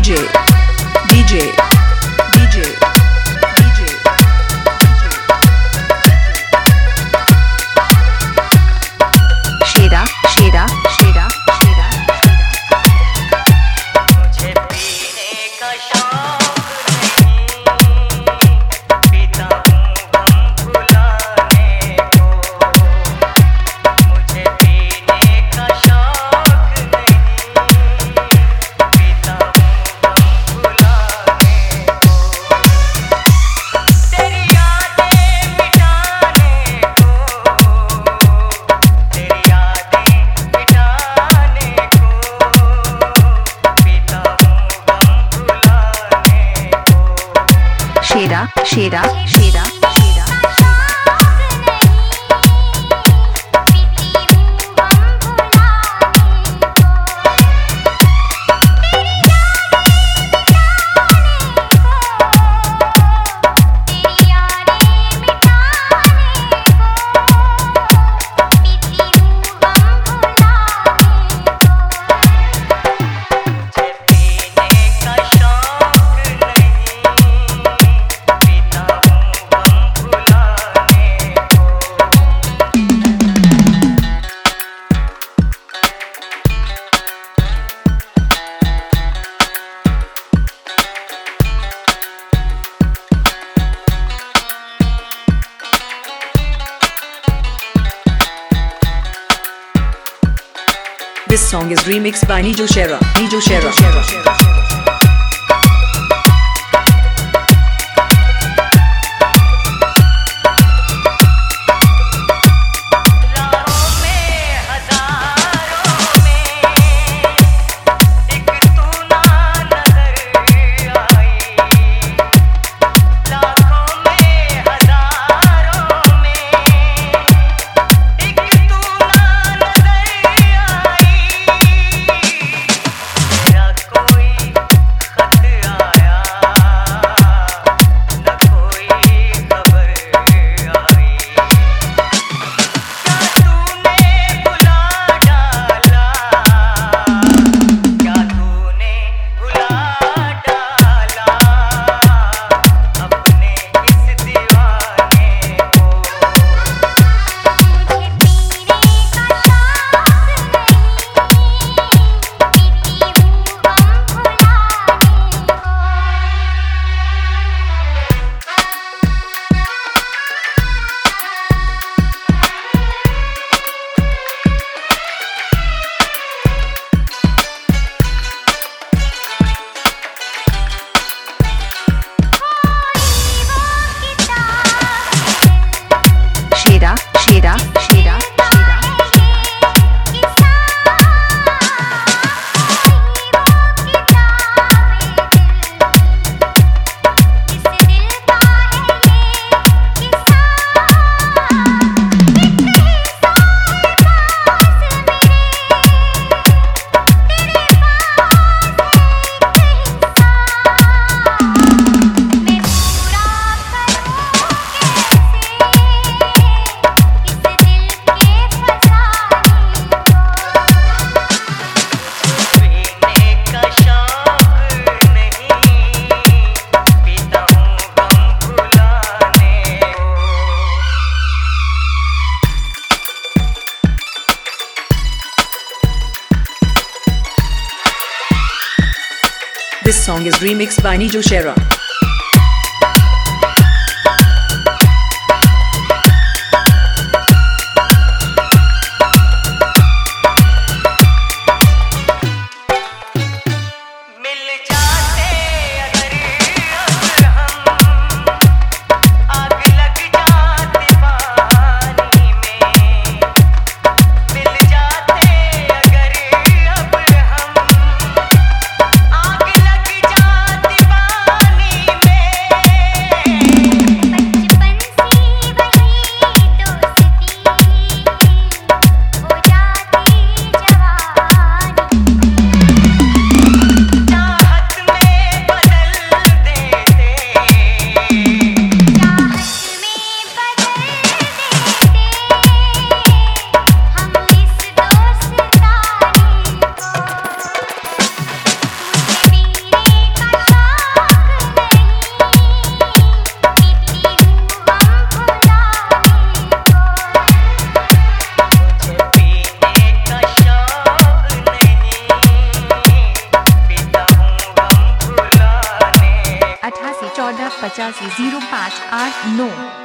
DJ DJ DJ DJ शेरा शेरा शेरा शेरा मुझे पीने का शौक नहीं, पीता हूँ गम भुलाने को। मुझे पीने का शौक नहीं, पीता हूँ गम भुलाने को। तेरी यादें मिटाने को, तेरी यादें मिटाने को, पीता हूँ गम भुलाने को। शेरा शेरा शेरा शेरा मुझे पीने का शौक नहीं, पीता हूँ गम भुलाने को। This song is remixed by Nijo Shera. Nijo Shera. लाखों में हजारों में एक तू ना नजर आई। लाखों में हजारों में एक तू ना नजर आई। तेरा कोई खत आया न कोई खबर आई। क्या तूने भुला डाला, क्या तूने भुला डाला अपने इस दीवाने को। शेरा शेरा शेरा शेरा पीने का शौक नहीं, पीता हूँ गम भुलाने को। This song is remixed by Nijo Shera. मिल जाते अगर अब हम, आग लग जाती पानी में। मिल जाते अगर अब हम, आग लग जाती पानी 14 85 05 8 9।